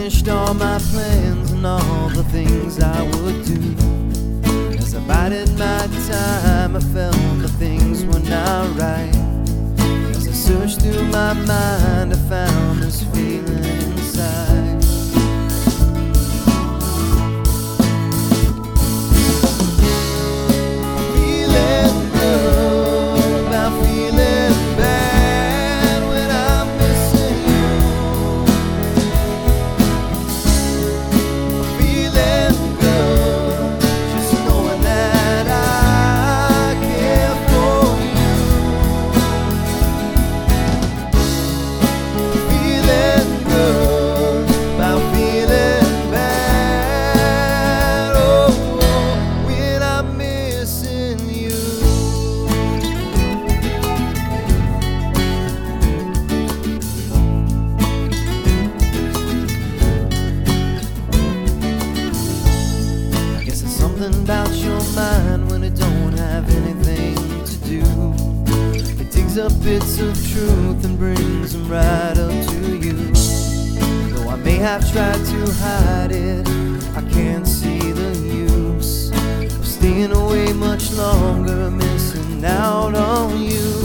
finished all my plans and all the things I would do. As I bided my time, I felt the things were not right. As I searched through my mind, I found this feeling inside. Something about your mind when it don't have anything to do. It digs up bits of truth and brings them right up to you. Though I may have tried to hide it, I can't see the use of staying away much longer, missing out on you.